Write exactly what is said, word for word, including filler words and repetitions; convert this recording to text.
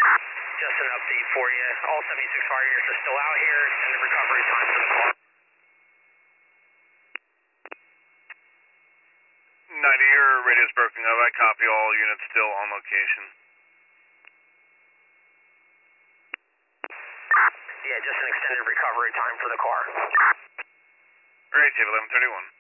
Just an update for you. All seventy-six fire units are still out here. Extended recovery time for the car. ninety, your radio's broken up. I copy, all units still on location. Yeah, just an extended recovery time for the car. Alright, eleven thirty-one.